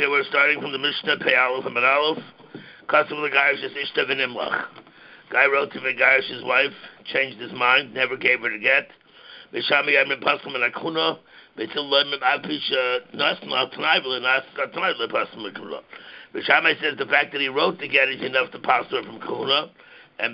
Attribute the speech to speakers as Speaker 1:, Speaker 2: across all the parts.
Speaker 1: Okay, we're starting from the Mishnah Pei Aleph and Aleph. Custom of the Garish is Ishta v'Nimlach. Guy wrote to Megarish's wife, changed his mind, never gave her the get. B'shami Yamim Paskum and Akuna. B'Tillah Mim Apish Nasna Tnaivel and Nasna Tnaivel Paskum and Akuna. B'Shamai says the fact that he wrote the get is enough to pass her from Kuna. And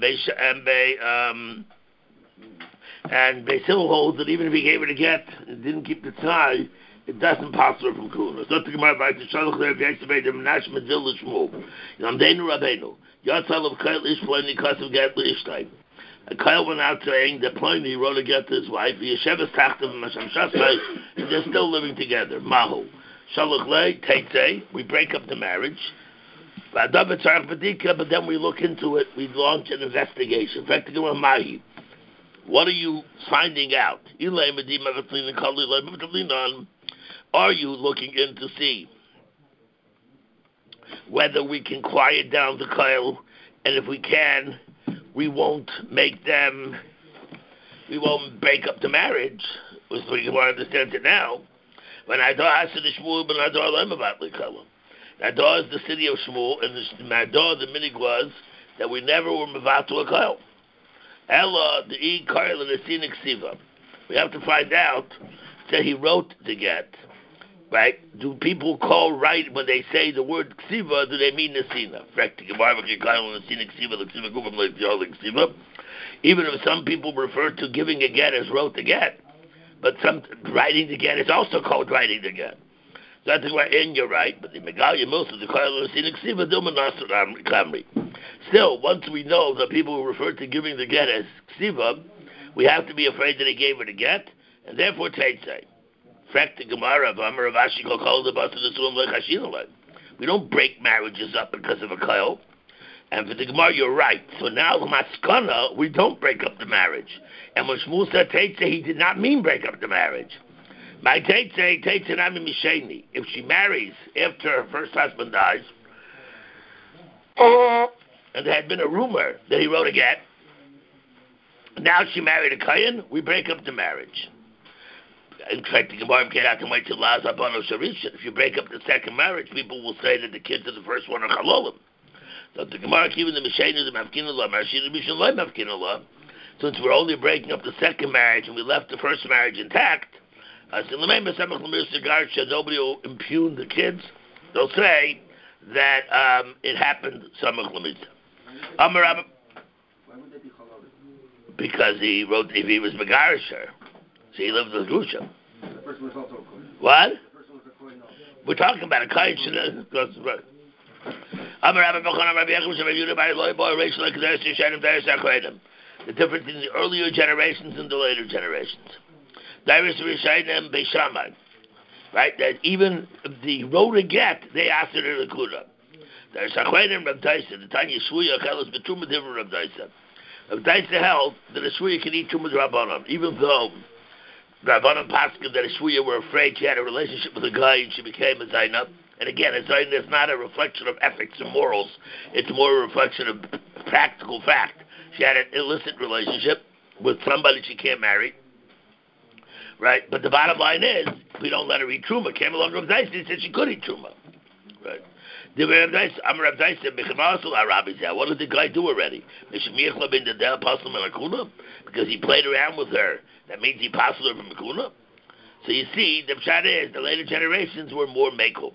Speaker 1: Basil holds that even if he gave her the get and didn't keep the tie, it doesn't pass her from Kuna. So to Gemara back to Shalach there, V'Yexabay Dem Nash Medzil L'Shmuel. Yamdeinu Rabbeinu. Yatzal of Kail Ish Pliny Kasav Get L'Ishtai. Kail went out saying that Pliny wrote a get to his wife. Yesheves Tachtav Masham Shasai, and they're still living together. Mahu. Shalach Le, Teitzei, we break up the marriage. But then we look into it, we launch an investigation. In fact, Mahi. What are you finding out? Are you looking in to see whether we can quiet down the Kail, and if we can, we won't break up the marriage? We can understand it now. When Adar asked the Shmuel, but Adar lem about the Kail. Adar is the city of Shmuel, and Adar, the minig was that we never were mevato a Kail. Ella, the E. Kail and the Sinik Siva. We have to find out that he wrote the get. Right? Do people call right when they say the word ksiva? Do they mean nesina? Even if some people refer to giving a get as wrote the get, but some writing the get is also called writing the get. So I think we're in, you're right, but the megalia most of the kail and the ksiva kamri. Still, once we know that people who refer to giving the get as ksiva, we have to be afraid that he gave her the get, and therefore teitzei. We don't break marriages up because of a kail. And for the Gemara, you're right. So now, maskana, we don't break up the marriage. And when Shmuel said teitzei, he did not mean break up the marriage. My teitzei nami misheni. If she marries after her first husband dies, and there had been a rumor that he wrote a get, now she married a kayan, we break up the marriage. In fact, the Gemara came out to wait till Laz Abano Sharishan. If you break up the second marriage, people will say that the kids of the first one are Chalolim. So the Gemara, even the Mishainu, the Mafkinullah, Marshinu, Mishalai Mafkinullah, since we're only breaking up the second marriage and we left the first marriage intact, nobody will impugn the kids. They'll say that it happened Samach Lamita.
Speaker 2: Why would they be Chalolim?
Speaker 1: Because he wrote, if he was Megarisher, so he lived with Grusha.
Speaker 2: The first one was also a coin.
Speaker 1: What?
Speaker 2: The first one was a coin.
Speaker 1: We're talking about a kain. The difference in the earlier generations and the later generations. Right? That even the wrote a get, they asked it in the Kuda. There's Achredim Rav Daisa, the Tanya Shvuya Kalas Betruma Diver Rav Daisa. Rav Daisa held that a Shvuya can eat Truma Rabbanon, even though Rabbanon Paskin that a Shvuya were afraid she had a relationship with a guy and she became a Zainab. And again, a Zainab is not a reflection of ethics and morals. It's more a reflection of practical fact. She had an illicit relationship with somebody she can't marry. Right? But the bottom line is, we don't let her eat Truma. Came along Rav Daisa, he said she could eat Truma. Right? What did the guy do already? Because he played around with her. That means he passed her from Makuna. So you see, the pshat is, the later generations were more mekel.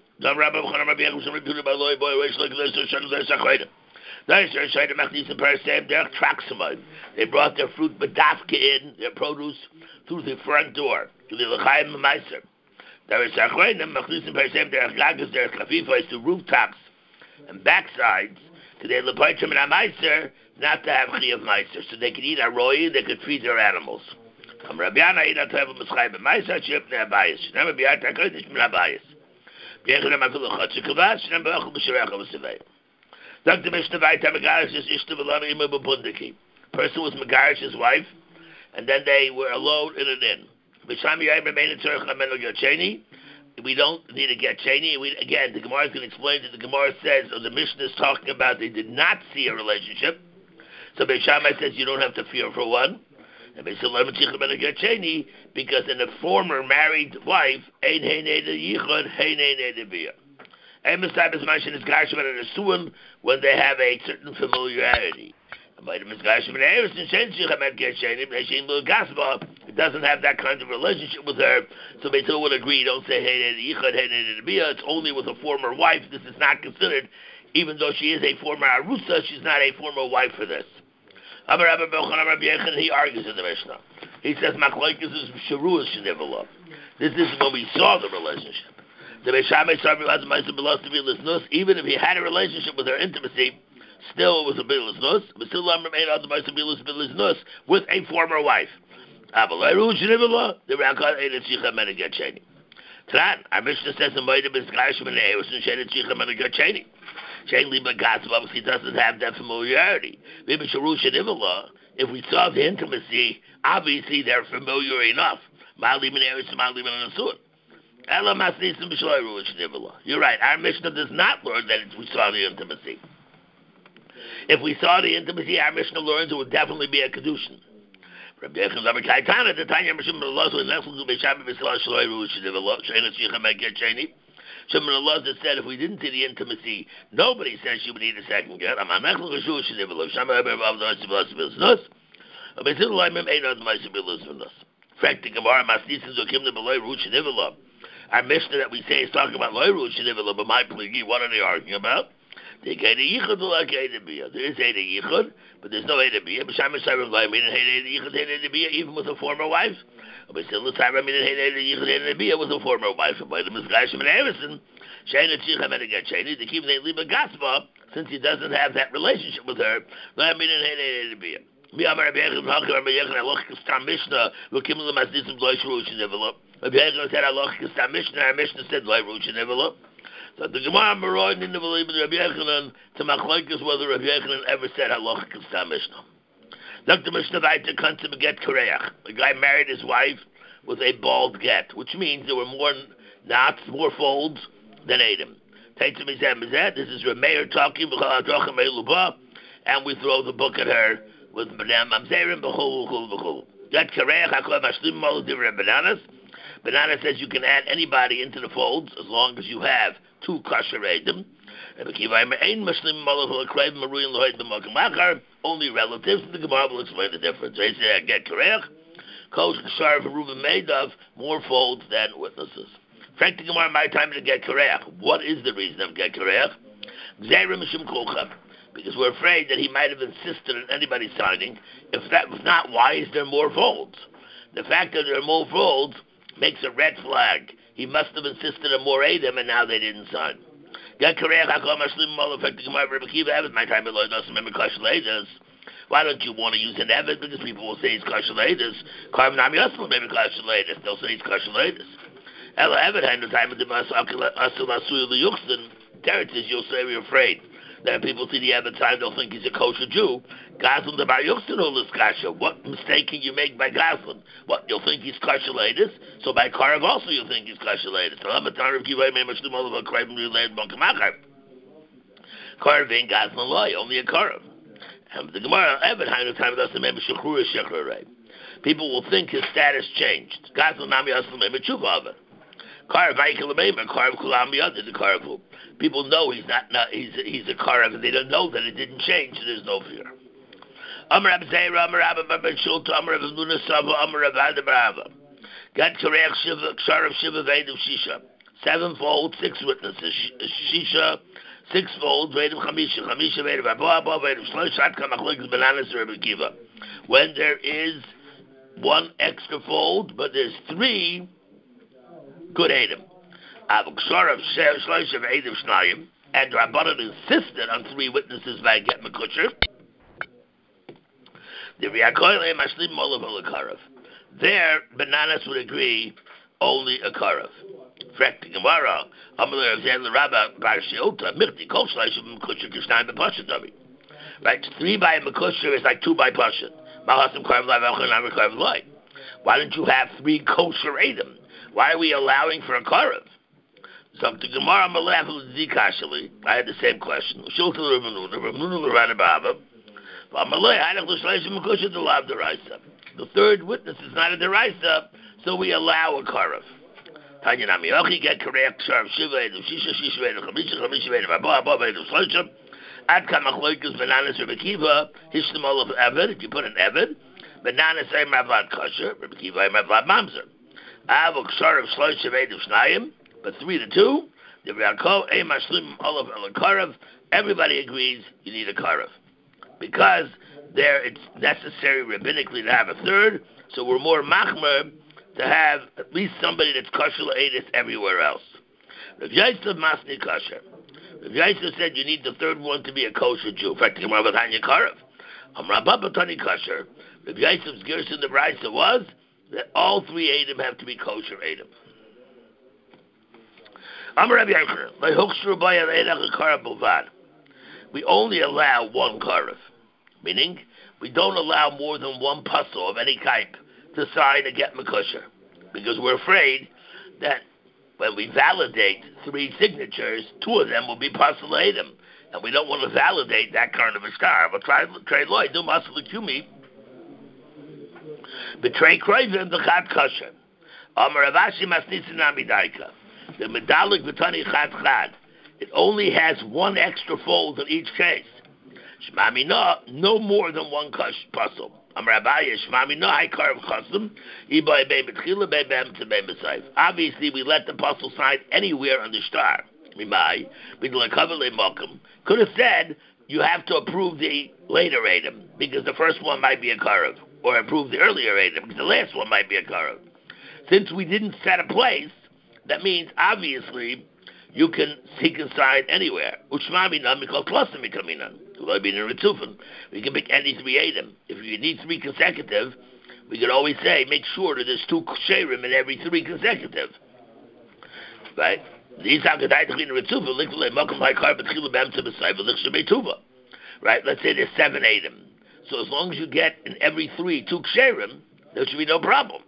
Speaker 1: They brought their fruit bedafka in, their produce, through the front door, to the L'chaim Meiser. There is Achrenim, Machlisim Persem, there are Gagas, there are Kafifas, to rooftops and backsides, to the Lepoitrim and Ameiser, not to have Chi of Meiser. So they could eat Aroi, they could feed their animals. Rabbiana eat a travel Mischai, but Meiser, Ship, Neabayas. Never be out, I could, it's Neabayas. Biechem, I feel a Chotz, Kavash, and Bachel, Bishirach, of Sevay. Dr. Mishnavai, Tamagarish, is Ishtavalana, Imu Bundaki. Person was Megarish's wife, and then they were alone in an inn. We don't need to get Cheni. Again, the Gemara is going to explain that the Gemara says, or the Mishnah is talking about they did not see a relationship. So Beis Shammai says you don't have to fear for one. And Beis Hillel get Cheni, because in a former married wife, Amos type is mentioned as Garshim and Asuan when they have a certain familiarity. It doesn't have that kind of relationship with her, so they still would agree. Don't say it's only with a former wife. This is not considered, even though she is a former arusa, she's not a former wife for this. He argues in the Mishnah. He says Machlokes is Sharuas Shenivala. This is when we saw the relationship. Even if he had a relationship with her intimacy, still it was a bilis nus. With a former wife. Our Mishnah says in Moedim is Garshim and Eos and Shenet Shichem and Gacheni. Shayli Bagatz obviously doesn't have that familiarity. Maybe Sharush and Ivala, if we saw the intimacy, obviously they're familiar enough. Ma'alim and Eos and Ma'alim and Asur. You're right. Our Mishnah does not learn that we saw the intimacy. If we saw the intimacy, our Mishnah learns it would definitely be a kedushin. Shimon Allah said if we didn't see the intimacy, nobody says she would need a second get. Our Mishnah that we say is talking about Loy Ruch Shenivala, but my pligi, what are they arguing about? They get a yichud like Eidabiyah. There is a yichud, but there's no Eidabiyah. Even with a former wife. With a former wife. By the Mizgashim and Everson, Shayna Tzichem and get Shayna, to keep the Liba Gatsba, since he doesn't have that relationship with her. Mishnah, our Mishnah said Loy Ruch Shenivala. So the Gemara Meroid in the belief of Rabbi Yechanan to Machlokes whether Rabbi Yechanan ever said Halachic Stam Mishnah. Dr. Mishnah Vaita Kansa Beget Kareach. The guy married his wife with a bald get, which means there were more knots, more folds than Adam. This is Rameir talking, and we throw the book at her with Mamzerim B'chol. Get Kareach HaKol Mashlim Mol Divrei Bananas. Banana says you can add anybody into the folds as long as you have two kosher edim. Only relatives. The Gemara will explain the difference. They say get korech. Kol shar v'ruven made of more folds than witnesses. Frank the Gemara, my time to get korech. What is the reason of get korech? Because we're afraid that he might have insisted on anybody signing. If that was not, why is there more folds? The fact that there are more folds makes a red flag. He must have insisted on more Adam, and now they didn't sign. Why don't you want to use an Evid? Because people will say he's kosher leidus. Karm Nam Yosel maybe kosher leidus. They'll say he's kosher leidus. Ella Evid had the time of the Asul Asuy Liyuchsin. Teretz is you'll say we're afraid that if people see the Evid time, they'll think he's a kosher Jew. Gazlan the Bar Yuchsin is kasha. What mistake can you make by Gazlan? What, you'll think he's kosher leidus? So by Karav also you'll think he's kosher leidus. Karav ain't Gazlan loy, only a Karav. And the Gemara Evid had the time of the remember Shechur Shechur. People will think his status changed. Gazlan Nam Yosel maybe tshuva of it. Karav Michael Lemeimer, Karav Kulam Yad is a Karav. People know he's he's a Karav, and they don't know that it didn't change, so there's no fear. Amar Rab Zeira, Amar Rab Abba Shulta, Amar Rab Luna Sava, Amar Rab Adabrava. Got Karech Shiva, Ksarav Shiva Vedav Shisha. Sevenfold, 6 witnesses. Shisha, 6-fold, Vedav Chamisha. Chamisha Vedav Abba, Vedav Shlosh, Shatka Machlokes Bananas Rebbe Kiva. When there is 1 extra fold, but there's 3 good Adam. Ksarav Shlosh of Vedav Shnayim. And Rabbanan insisted on 3 witnesses by Get Mekutcher. There, Bananas would agree only a Karav. Right, 3 by a Mekusher is like 2 by Pashat. Why don't you have 3 kosher Adam? Why are we allowing for a Karav? So to Gemara Malaf, I had the same question. The third witness is not a deraisa, so we allow a karav. Tanya Namiochi get correct Sharv Shiva Edim Shisha Shisha Edim Chamisha Edim Abba Edim Shloshim Ad Kamachloikas Bananas Rabbi Kiva Hishtam Olaf Evid. If you put an Evid, Bananas Ein Mavlad Kosher, Rabbi Kiva Ein Mavlad Mamzer. Avok Sharv Shloshim Edim Shnayim, but 3 to 2. The Reakol Ein Mashlim Olaf Elakarav. Everybody agrees you need a Karav because there it's necessary rabbinically to have a third. So we're more machmer to have at least somebody that's kosher l'edis everywhere else. Rav Yosef Masni kosher. Rav Yosef said you need the third one to be a kosher Jew. In fact, Gemara Batanya Karav. Rabba Batani kosher. Rav Yosef's gerson the Brisa was that all 3 Edom have to be kosher Edom. Amar Rabbi Yochanan, lehuchshru b'yad edach karav bulvad. We only allow 1 karav, meaning we don't allow more than 1 puzzle of any type to sign a get makosher, because we're afraid that when we validate 3 signatures, 2 of them will be puzzle Edom, and we don't want to validate that kind of a star. We'll try loy do muscle kumi betray kroivim the chad kosher. Amar Ravashi masnitzin amidaika. The medalik v'tani chad. It only has 1 extra fold in each case. Shmami no more than 1 puzzle. Amar Abaye shmami I karav chasam. Ibay bei betchila bei bem to bei besayv. Obviously, we let the puzzle sign anywhere on the star. Mimai b'dla kavalei mokum. Could have said you have to approve the later Edom because the first one might be a karav, or approve the earlier Edom because the last one might be a karav. Since we didn't set a place, that means obviously he can sign anywhere. Ushmami because klasim mikaminan. We can pick any 3 Edom. If you need 3 consecutive, we could always say make sure that there's 2 sherim in every 3 consecutive. Right? Right? Let's say there's 7 Edom. So as long as you get in every 3 2 sherim, there should be no problem.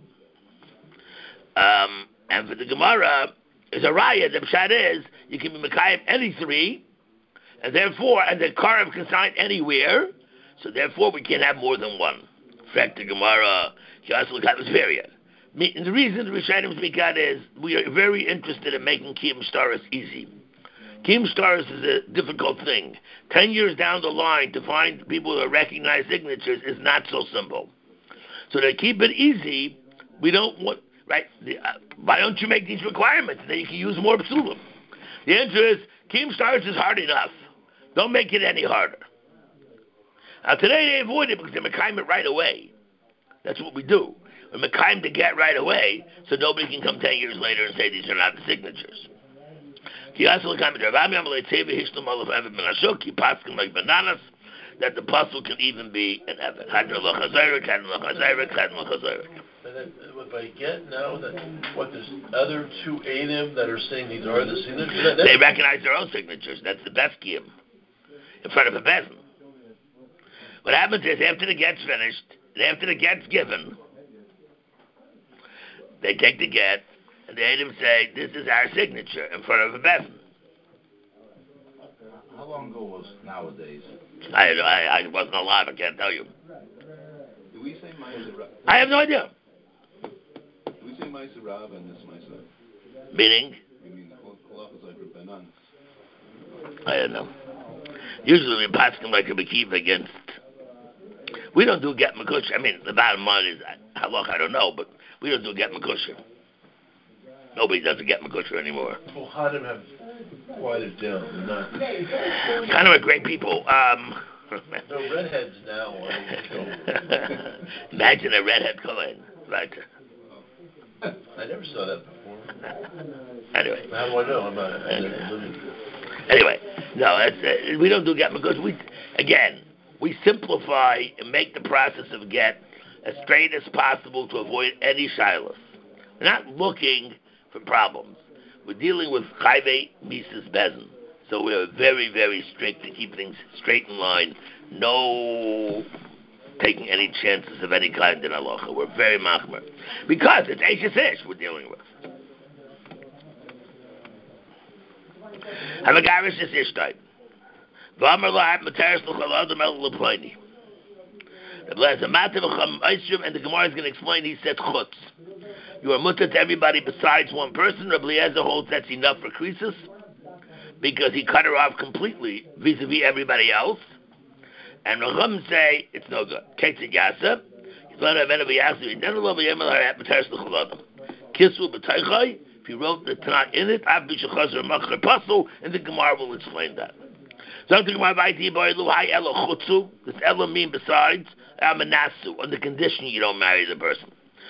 Speaker 1: And for the Gemara, is a raya. The pshat is you can be mekayim any 3, and therefore, and the karav can sign anywhere. So therefore, we can't have more than 1. In fact, the Gemara, and the reason the Rishonim speak out is we are very interested in making Kiyum Shtaris easy. Kiyum Shtaris is a difficult thing. 10 years down the line, to find people that recognize signatures is not so simple. So to keep it easy, we don't want. Right? Why don't you make these requirements? Then you can use more psulim. The answer is, Kiyum Shtaris is hard enough. Don't make it any harder. Now today they avoid it because they mekayim it right away. That's what we do. We mekayim to get right away, so nobody can come 10 years later and say these are not the signatures. That the puzzle can even be an evet.
Speaker 3: If I get now that there's other 2 Edom that are saying these are the signatures.
Speaker 1: They recognize their own signatures. That's the best kiyum in front of a bezin. What happens is after the get's finished, and after the get's given, they take the get and the Edom say, "This is our signature" in front of a bezin.
Speaker 4: How long ago was nowadays?
Speaker 1: I wasn't alive. I can't tell you.
Speaker 4: Do we say Ma'aser?
Speaker 1: I have no idea.
Speaker 4: Do we say Ma'aser Rav and this Ma'aser?
Speaker 1: Meaning?
Speaker 4: We mean the halachas like Rabbanan.
Speaker 1: I don't know. Usually we pass them like a Mekiva against. We don't do get Mekush. I mean, the bottom line is, halach, I don't know, but we don't do get Mekush. Nobody does a get Mekush anymore.
Speaker 3: Well, Hadim have quieted down. Not
Speaker 1: kind of a great people.
Speaker 3: No redheads now.
Speaker 1: Imagine a redhead Kohen. Right.
Speaker 3: I never saw that before.
Speaker 1: Anyway.
Speaker 3: How do I know? I'm not.
Speaker 1: Anyway, no, we don't do get because we simplify and make the process of get as straight as possible to avoid any shilas. We're not looking for problems. We're dealing with chayvei mises bezin. So we're very, very strict to keep things straight in line. No taking any chances of any kind in halacha. We're very machmer. Because it's Eishes Ish we're dealing with. Havagarish is Ishtai. V'amar la'at materis l'chol adam el l'ploini. And the Gemara is going to explain, he said chutz. You are mutter to everybody besides one person. Rabbi Eliezer holds that's enough for Krisus because he cut her off completely vis-a-vis everybody else. And Racham say it's no good. Ketzid Yasa. If you wrote the Tanakh in it, and the Gemara will explain that. Does Ella mean besides Amanasu, on the condition you don't marry the person?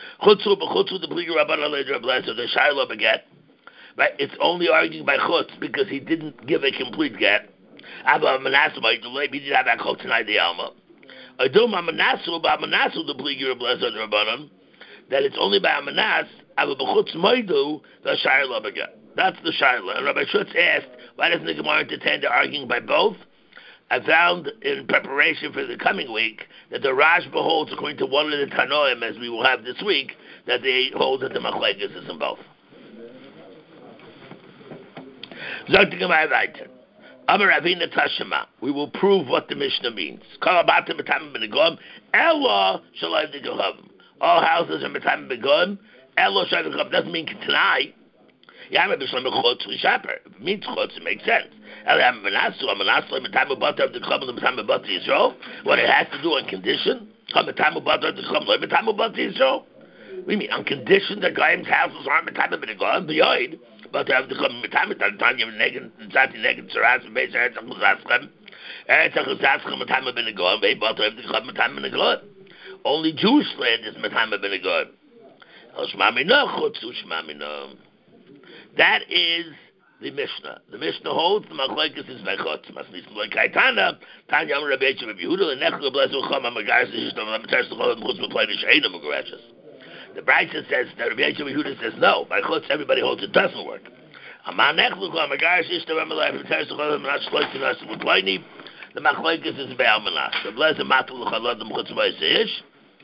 Speaker 1: The Shiloh beget. Right? It's only arguing by chutz because he didn't give a complete get. Abba Manasu by delay, he didn't have that chutz tonight the Alma. Aduma Manasu, but Manasu the Pligur Blessed Rabbanon, that it's only by Amanas, Abba Bechutz Maidu, the Shiloh beget. That's the Shiloh. And Rabbi Schutz asked, why doesn't the Gemara entertain the arguing by both? I found in preparation for the coming week that the Rashba holds, according to one of the Tanoim, as we will have this week, that they hold that the Machlekes is in both. We will prove what the Mishnah means. All houses are metam begoim. Elo shav begoim doesn't mean tonight. It means chutz, it makes sense. What it has to do on condition? We mean on condition that Goyim's houses aren't metam begoim b'yoid. But have to come time Tanya Negan Zati Negan Saras and Beis Eretz Chazaschem. Eretz Chazaschem Matama Benegon, but have to come Matama Benegon. Only Jewish land is Matama Benegon. That is the Mishnah. The Mishnah holds the Machlekes is Vechotz. Must be like Kaitana, Tanya Rabbi Yehuda, and Nechel Blesu Chama Magaris is just a Matar Sechol Chutz Meplay Sheina Magarashas. The Brisa says that Rabbi Yehuda says no. By chutz, everybody holds it doesn't work. The machlekes is be'almanas. The blazer matul l'chaladim chutz ma'aseish.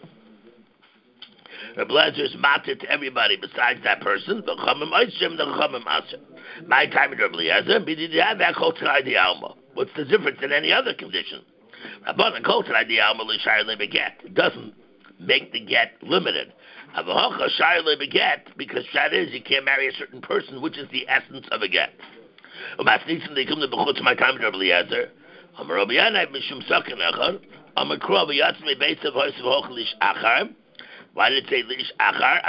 Speaker 1: The blazer is matir to everybody besides that person. The chamim oitzim, the chamim aser. My time in Rabbi Eliezer, b'did have that kol t'nai di alma. What's the difference in any other condition? Rabbanan kol t'nai di alma l'shayr le'beget. It doesn't make the get limited. Because that is, you can't marry a certain person, which is the essence of a get. Why did it say lish achar?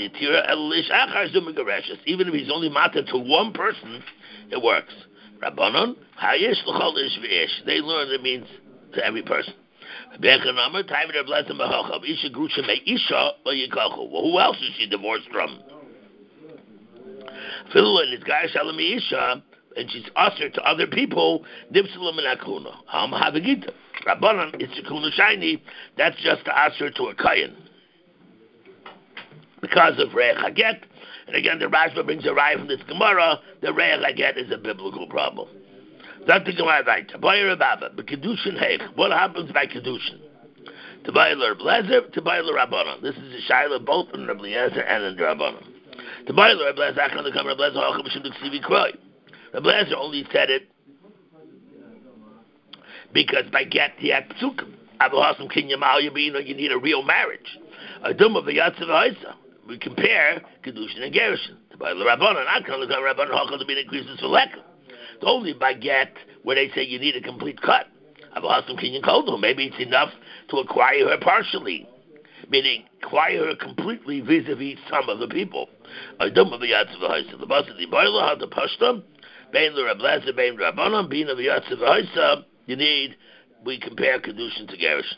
Speaker 1: Even if he's only matter to one person, it works. Rabbanon, they learn it means to every person. Who else is she divorced from? And she's usher to other people. Rabbanan, it's a kuna shiny. That's just the usher to a kayan. Because of Re'ech Haget. And again, the Rashba brings a raya from this Gemara. The Re'ech Haget is a biblical problem. What happens by Kedushin? Tabayla Reblezer, Tabayla Rabbanon. This is a Shaila both in Rabbi Eliezer and in the Rabbanon. Tabayla Reblezer, I can't come Reblezer, Hacham Mishum Ksivi Kroy. Reblezer only said it because by get he had Psukim. Abu Hasam Kinyam Al Yabino, you need a real marriage. Aduma V'Yatzav Haisa. We compare Kedushin and Gerushin. Tabayla Rabbanon, I can't come Rabbanon, Hacham Mishum increases for Lekah. Only by get where they say you need a complete cut. Maybe it's enough to acquire her partially, meaning acquire her completely vis-a-vis some of the people. You need, we compare Kedushin to Gerushin.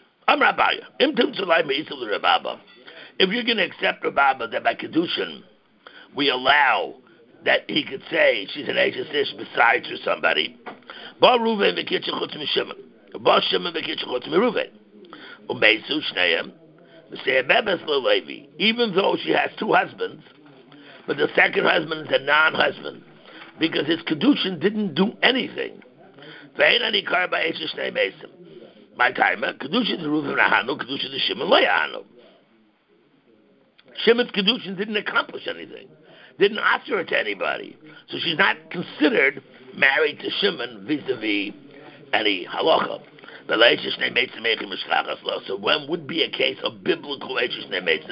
Speaker 1: If you're going to accept Rababa that by Kedushin we allow that he could say she's an Eishes Ish besides her somebody. Ba Ruven v'kitchen chutz m'Shimon. Ba Shimon v'kitchen chutz m'Ruven. U'meisu shneim. V'sei bebes l'Levi. Even though she has two husbands, but the second husband is a non-husband, because his Kedushin didn't do anything. V'ein ani kar ba'Eishes shnei meisim. My time, Kedushin is Ruven Ahanu, Kedushin is Shimon lo Ahanu. Shimon's Kedushin didn't accomplish anything. Didn't answer her to anybody. So she's not considered married to Shimon vis-a-vis any halacha. So when would be a case of biblical Eishes Neimetzim?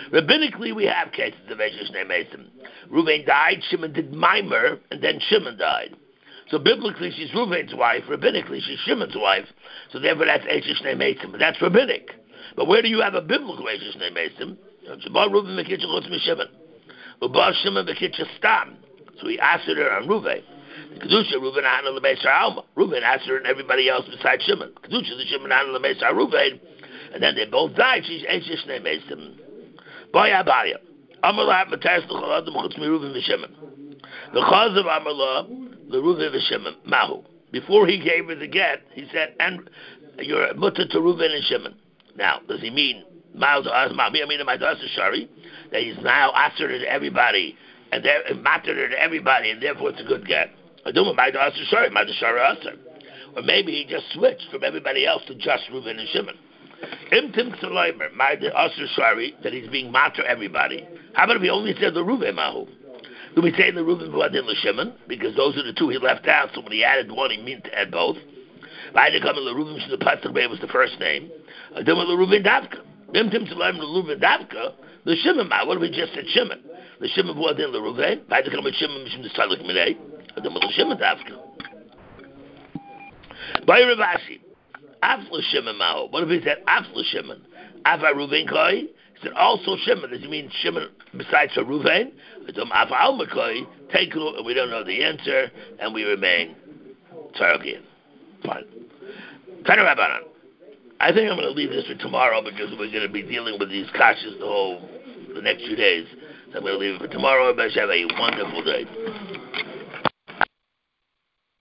Speaker 1: Rabbinically, we have cases of Eish Shnei Mesim. Reuven died, Shimon did Mimer, and then Shimon died. So biblically, she's Reuven's wife. Rabbinically, she's Shimon's wife. So therefore, that's Eish Shnei Mesim. But that's rabbinic. But where do you have a biblical Eish Shnei Mesim? Shabbat Reuven Mekitcha Chutz Mishimon. Ubah Shimon Mekitcha Stam. So he asked her on Reuven. Kedusha Reuven Hana L'Meisar Alma. Reuven asked her and everybody else besides Shimon. Kedusha the Shimon Hana L'Meisar Reuven. And then they both died. She's Eish Shnei Mesim. Boya Abaya. Amallah Materis L'Chol Adam Chutz Mi Reuven V'Shimon. The cause of Amallah the Reuven V'Shimon Mahu. Before he gave her the get, he said, "And you're mutter to Reuven and Shimon." Now, does he mean Mahu to us? I mean, my daughter Shari, that he's now answered to everybody and mattered to everybody, and therefore it's a good get. I don't know my daughter Shari, my daughter Aser. Or maybe he just switched from everybody else to just Reuven and Shimon. Imtim Tzalaimer, my Aser Shari, that he's being matter everybody. How about if he only said the Reuven Mahu? Do we say the Reuven V'Adin L'Shimon? Because those are the two he left out, so when he added one, he meant to add both. V'Aydekom L'Reuven Sh'the Pasuk was the first name. Adum L'Reuven Davka. Imtim Tzalaimer L'Reuven Davka. The Shimon Mahu, what if we just said Shimon? The Shimon V'Adin L'Reuven. V'Aydekom L'Shimon Mishim T'Salik Minei. Adum L'Shimon Davka. By Ravashi. Af L'Shimon Mahu. What if he said Af L'Shimon? Af Reuven Koi? He said also Shimon. Does he mean Shimon besides for Reuven? Adum Af Al-Makoi. Take it, we don't know the answer, and we remain Tzarakian. Fine. Kind of Rabbanan. I think I'm going to leave this for tomorrow because we're going to be dealing with these kashas the next few days. So I'm going to leave it for tomorrow. Everybody should have a wonderful day.